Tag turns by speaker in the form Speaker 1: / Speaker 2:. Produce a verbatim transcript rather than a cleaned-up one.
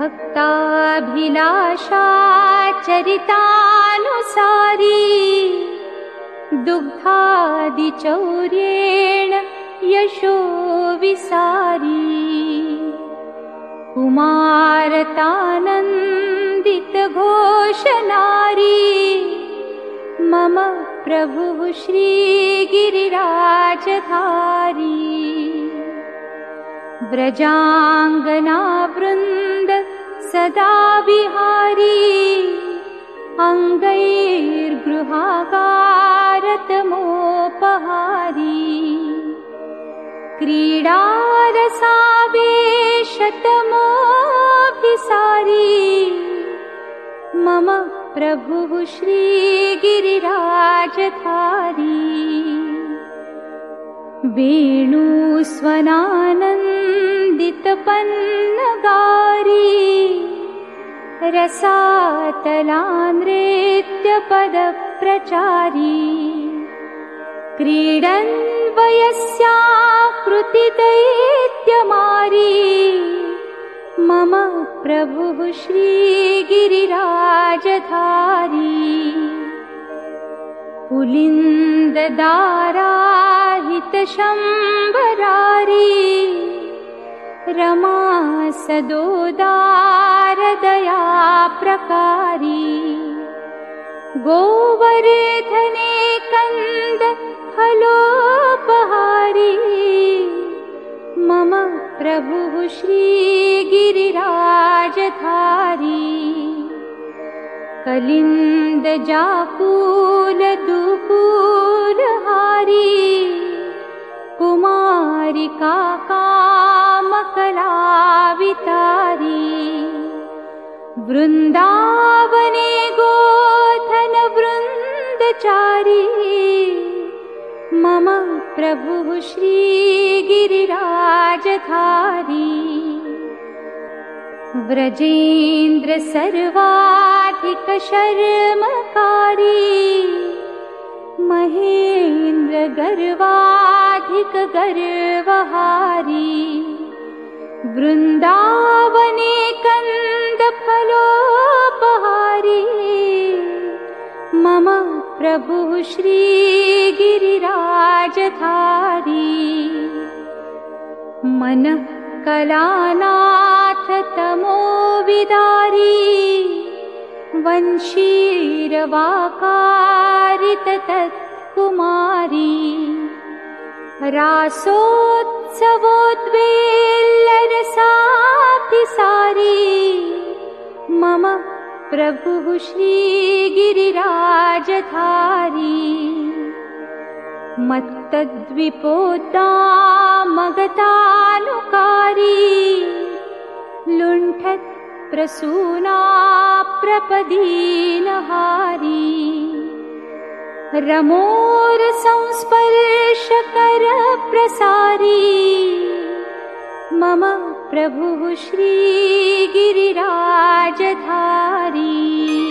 Speaker 1: भक्ताभिलाषा चरितानुसारी दुग्धादिचौर्येण यशो विसारी कुमारतानन्दितघोषनारी मम प्रभुः श्रीगिरिराजधारी व्रजाङ्गनावृन्द सदा विहारी अङ्गैर्गृहागारतमोपहारी क्रीडारसावेशतमोऽभिसारी मम प्रभुः श्रीगिरिराजधारी वेणुस्वनानन्दितपन्नगारी रसातलानृत्यपदप्रचारी क्रीडन् वयस्याकृतिदैत्यमारी मम प्रभुः श्रीगिरिराजधारी पुलिन्ददाराहितशम्बरारी रमा सदोदारदया प्रकारी गोवर्धने कन्द फलोपहारी मम प्रभुः श्रीगिरिराजधारी कलिन्दजाकूलदुकूलहारी कुमारिका कामकलावितारी वृन्दावने गोधनवृन्दचारी मम प्रभुः श्रीगिरिराजधारी व्रजेन्द्र सर्वाधिक शर्मकारी महेन्द्र गर्वाधिक गर्वहारी वृन्दावने कन्दफलोपहारी मम प्रभुः श्रीगिरिराजधारी मनः कलानाथ तमोविदारी वंशीरवाकारित तत्कुमारी रासोत्सवोद्वेल्लरसाभिसारी मम प्रभुः श्रीगिरिराजधारी मत्तद्विपोद्दामगतानुकारी लुण्ठत् प्रसूना प्रपदीनहारी रमोरसंस्पर्शकरप्रसारी मम प्रभुः श्रीगिरिराजधारी।